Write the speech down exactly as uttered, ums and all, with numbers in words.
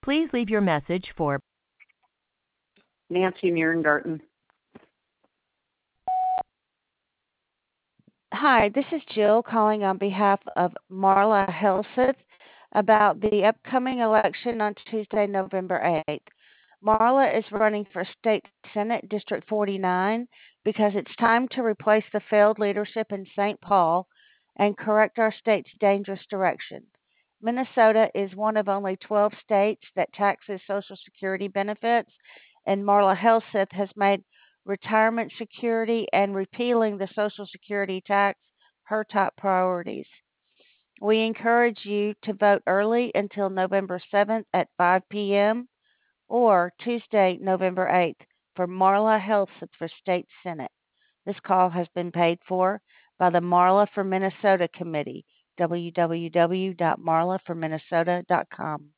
Please leave your message for Nancy Muirengarten. Hi, this is Jill calling on behalf of Marla Helseth about the upcoming election on Tuesday, November eighth. Marla is running for State Senate District forty-nine because it's time to replace the failed leadership in Saint Paul and correct our state's dangerous direction. Minnesota is one of only twelve states that taxes Social Security benefits, and Marla Helseth has made retirement security and repealing the Social Security tax her top priorities. We encourage you to vote early until November seventh at five p.m. or Tuesday, November eighth for Marla Helseth for State Senate. This call has been paid for by the Marla for Minnesota Committee, w w w dot marla for minnesota dot com.